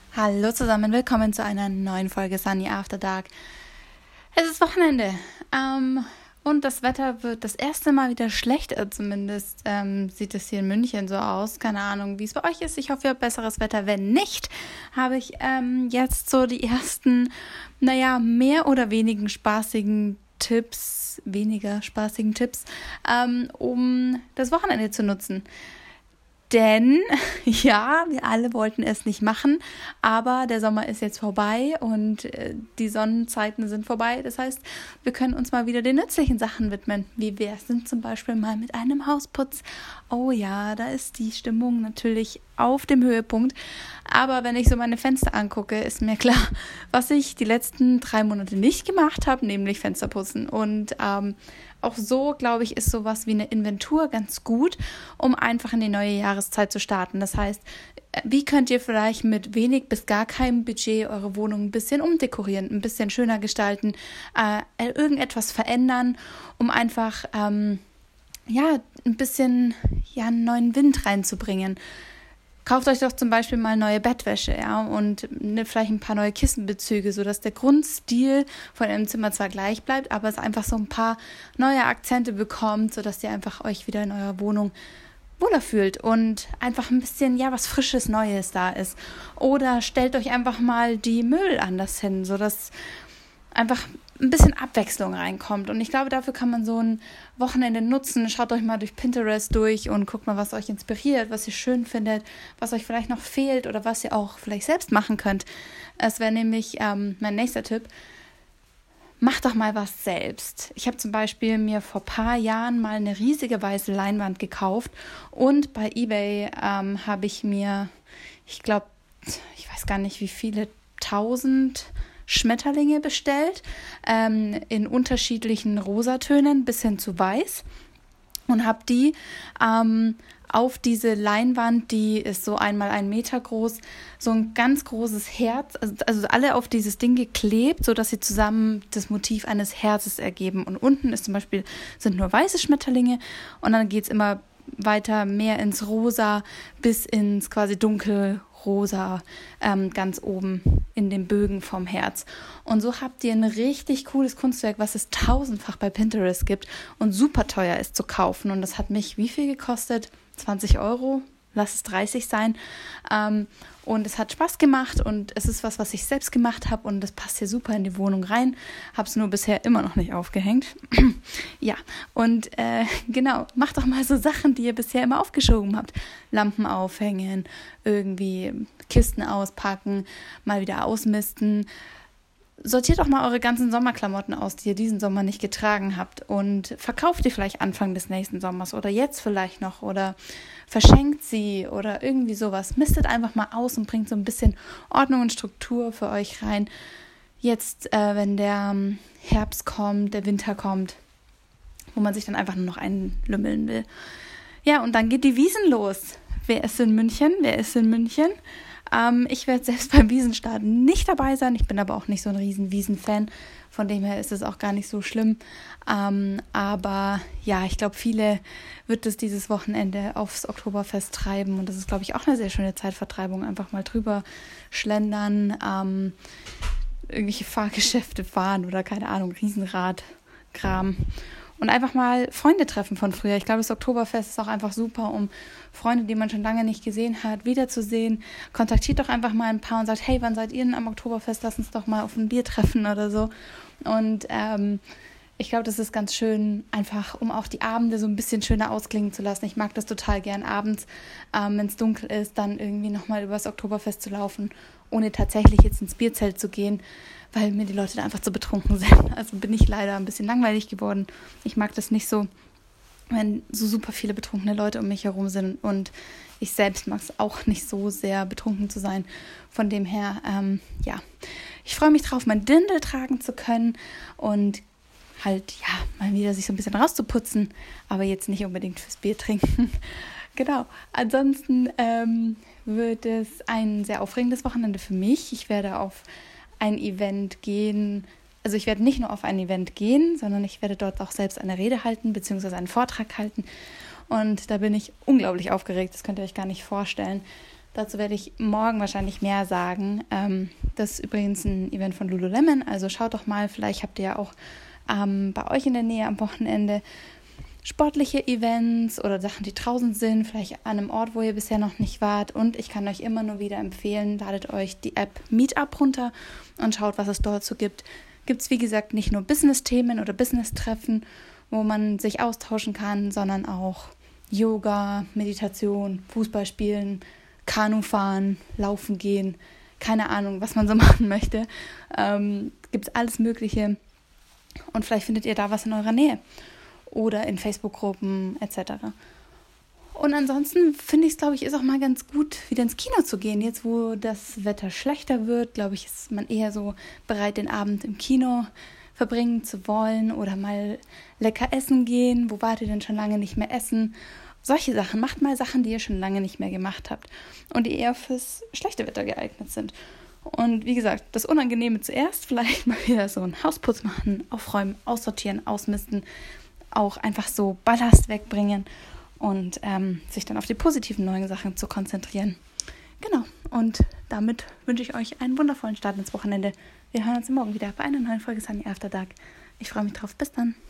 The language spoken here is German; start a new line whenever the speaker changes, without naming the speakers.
Hallo zusammen, willkommen zu einer neuen Folge Sunny After Dark. Es ist Wochenende und das Wetter wird das erste Mal wieder schlechter, zumindest sieht es hier in München so aus. Keine Ahnung, wie es bei euch ist. Ich hoffe, ihr habt besseres Wetter. Wenn nicht, habe ich jetzt so die ersten, mehr oder weniger spaßigen Tipps, um das Wochenende zu nutzen. Denn, ja, wir alle wollten es nicht machen, aber der Sommer ist jetzt vorbei und die Sonnenzeiten sind vorbei. Das heißt, wir können uns mal wieder den nützlichen Sachen widmen. Wie wäre es denn zum Beispiel mal mit einem Hausputz? Oh ja, da ist die Stimmung natürlich auf dem Höhepunkt. Aber wenn ich so meine Fenster angucke, ist mir klar, was ich die letzten 3 Monate nicht gemacht habe, nämlich Fenster putzen. Und auch so, glaube ich, ist sowas wie eine Inventur ganz gut, um einfach in die neue Jahreszeit zu starten. Das heißt, wie könnt ihr vielleicht mit wenig bis gar keinem Budget eure Wohnung ein bisschen umdekorieren, ein bisschen schöner gestalten, irgendetwas verändern, um einfach ein bisschen einen neuen Wind reinzubringen. Kauft euch doch zum Beispiel mal neue Bettwäsche, und vielleicht ein paar neue Kissenbezüge, sodass der Grundstil von eurem Zimmer zwar gleich bleibt, aber es einfach so ein paar neue Akzente bekommt, sodass ihr einfach euch wieder in eurer Wohnung wohler fühlt und einfach ein bisschen, was Frisches, Neues da ist. Oder stellt euch einfach mal die Möbel anders hin, sodass einfach ein bisschen Abwechslung reinkommt. Und ich glaube, dafür kann man so ein Wochenende nutzen. Schaut euch mal durch Pinterest durch und guckt mal, was euch inspiriert, was ihr schön findet, was euch vielleicht noch fehlt oder was ihr auch vielleicht selbst machen könnt. Es wäre nämlich mein nächster Tipp. Macht doch mal was selbst. Ich habe zum Beispiel mir vor ein paar Jahren mal eine riesige weiße Leinwand gekauft und bei eBay habe ich mir, ich weiß gar nicht wie viele, 1000 Schmetterlinge bestellt, in unterschiedlichen Rosatönen bis hin zu weiß, und habe die auf diese Leinwand, die ist so 1x1 Meter groß, so ein ganz großes Herz, also alle auf dieses Ding geklebt, sodass sie zusammen das Motiv eines Herzes ergeben. Und unten ist zum Beispiel, sind nur weiße Schmetterlinge und dann geht es immer weiter mehr ins Rosa bis ins quasi dunkelrosa, ganz oben in den Bögen vom Herz. Und so habt ihr ein richtig cooles Kunstwerk, was es 1000-fach bei Pinterest gibt und super teuer ist zu kaufen. Und das hat mich wie viel gekostet? 20 Euro? Lass es 30 sein. Und es hat Spaß gemacht und es ist was ich selbst gemacht habe und das passt hier super in die Wohnung rein. Habe es nur bisher immer noch nicht aufgehängt. Ja, und genau, macht doch mal so Sachen, die ihr bisher immer aufgeschoben habt. Lampen aufhängen, irgendwie Kisten auspacken, mal wieder ausmisten. Sortiert doch mal eure ganzen Sommerklamotten aus, die ihr diesen Sommer nicht getragen habt, und verkauft die vielleicht Anfang des nächsten Sommers oder jetzt vielleicht noch oder verschenkt sie oder irgendwie sowas. Mistet einfach mal aus und bringt so ein bisschen Ordnung und Struktur für euch rein. Jetzt, wenn der Herbst kommt, der Winter kommt, wo man sich dann einfach nur noch einlümmeln will. Ja, und dann geht die Wiesn los. Wer ist in München? Ich werde selbst beim Wiesenstart nicht dabei sein. Ich bin aber auch nicht so ein riesen Wiesen-Fan. Von dem her ist es auch gar nicht so schlimm. Aber ja, ich glaube, viele wird es dieses Wochenende aufs Oktoberfest treiben. Und das ist, glaube ich, auch eine sehr schöne Zeitvertreibung. Einfach mal drüber schlendern, irgendwelche Fahrgeschäfte fahren oder keine Ahnung, Riesenrad-Kram. Und einfach mal Freunde treffen von früher. Ich glaube, das Oktoberfest ist auch einfach super, um Freunde, die man schon lange nicht gesehen hat, wiederzusehen. Kontaktiert doch einfach mal ein paar und sagt, hey, wann seid ihr denn am Oktoberfest? Lass uns doch mal auf ein Bier treffen oder so. Und ich glaube, das ist ganz schön, einfach um auch die Abende so ein bisschen schöner ausklingen zu lassen. Ich mag das total gern abends, wenn es dunkel ist, dann irgendwie nochmal über das Oktoberfest zu laufen, ohne tatsächlich jetzt ins Bierzelt zu gehen, weil mir die Leute da einfach zu betrunken sind. Also bin ich leider ein bisschen langweilig geworden. Ich mag das nicht so, wenn so super viele betrunkene Leute um mich herum sind, und ich selbst mag es auch nicht so sehr, betrunken zu sein. Von dem her, ich freue mich drauf, mein Dirndl tragen zu können und halt, mal wieder sich so ein bisschen rauszuputzen, aber jetzt nicht unbedingt fürs Bier trinken. Genau, ansonsten wird es ein sehr aufregendes Wochenende für mich. Ich werde auf ein Event gehen, also ich werde nicht nur auf ein Event gehen, sondern ich werde dort auch selbst eine Rede halten, beziehungsweise einen Vortrag halten, und da bin ich unglaublich aufgeregt, das könnt ihr euch gar nicht vorstellen. Dazu werde ich morgen wahrscheinlich mehr sagen. Das ist übrigens ein Event von Lululemon, also schaut doch mal, vielleicht habt ihr ja auch bei euch in der Nähe am Wochenende sportliche Events oder Sachen, die draußen sind, vielleicht an einem Ort, wo ihr bisher noch nicht wart. Und ich kann euch immer nur wieder empfehlen, ladet euch die App Meetup runter und schaut, was es dort so gibt. Gibt es, wie gesagt, nicht nur Business-Themen oder Business-Treffen, wo man sich austauschen kann, sondern auch Yoga, Meditation, Fußball spielen, Kanu fahren, laufen gehen, keine Ahnung, was man so machen möchte. Gibt es alles Mögliche und vielleicht findet ihr da was in eurer Nähe oder in Facebook-Gruppen etc. Und ansonsten finde ich es, glaube ich, ist auch mal ganz gut, wieder ins Kino zu gehen. Jetzt, wo das Wetter schlechter wird, glaube ich, ist man eher so bereit, den Abend im Kino verbringen zu wollen oder mal lecker essen gehen. Wo wart ihr denn schon lange nicht mehr essen? Solche Sachen. Macht mal Sachen, die ihr schon lange nicht mehr gemacht habt und die eher fürs schlechte Wetter geeignet sind. Und wie gesagt, das Unangenehme zuerst, vielleicht mal wieder so einen Hausputz machen, aufräumen, aussortieren, ausmisten, auch einfach so Ballast wegbringen und sich dann auf die positiven neuen Sachen zu konzentrieren. Genau, und damit wünsche ich euch einen wundervollen Start ins Wochenende. Wir hören uns morgen wieder bei einer neuen Folge Sunny After Dark. Ich freue mich drauf. Bis dann.